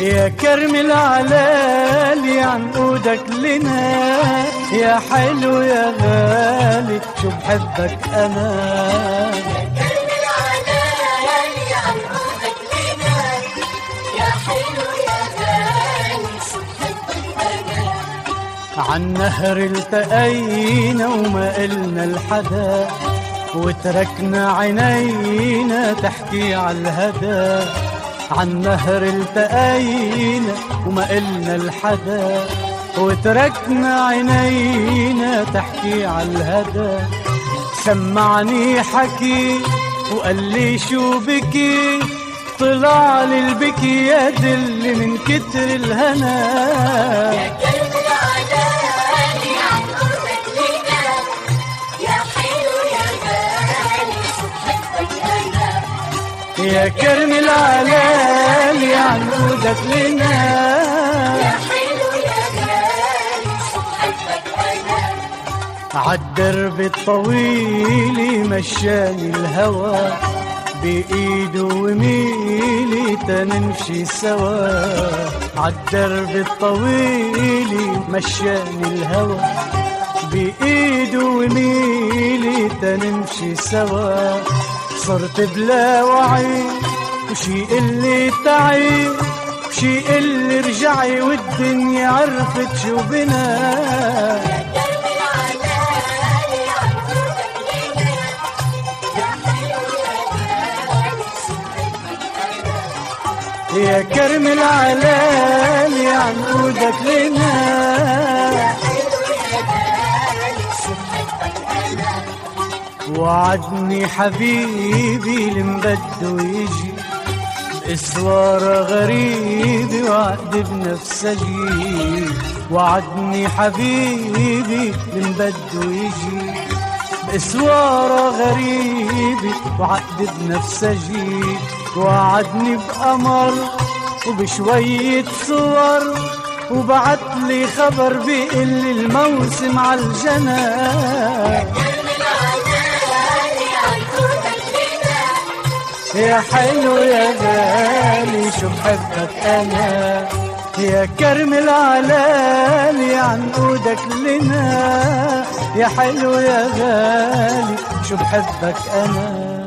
يا كرم العلالي عنقودك لنا، يا حلو يا غالي شو بحبك أنا. يا كرم العلالي عنقودك لنا، يا حلو يا غالي شو بحبك أنا. عالنهر التقينا وما قلنا لحدا، وتركنا عينينا تحكي عالهدى. عالنهر التقينا وما قلنا لحدا، وتركنا عينينا تحكي عالهدى. سمعني حكي وقال لي شو بكي، طلع لي البكي يا دل من كتر الهنا. يا كرم العلالي عنقودك لنا، يا حلو يا غالي شو بحبك أنا. يا كرم العلالي عنقودك لنا، يا حلو يا غالي شو بحبك أنا. عالدرب الطويل مشاني الهوى، بإيده وميلي تنمشي سوا. عالدرب الطويل مشاني الهوى، بإيده وميلي تنمشي سوا. صرت بلا وعي وشي اللي تعي، وشي اللي رجعي، والدنيا عرفت شو بنا. يا كرم العلالي عنقودك لنا، يا حلو يا غالي شو بحبك أنا. يا كرم العلالي عنقودك لنا، يا حلو يا غالي شو بحبك أنا. وعدني حبيبي لمبده يجي، بإسوارة غريبة وعقد بنفسجي. وعدني حبيبي لمبده يجي، بإسوارة غريبة وعقد بنفسجي. وعدني بقمر وبشوية صور، وبعتلي خبر بيقلي الموسم عالجنة. يا حلو يا غالي شو بحبك أنا. يا كرم العلالي عنقودك لنا، يا حلو يا غالي شو بحبك أنا.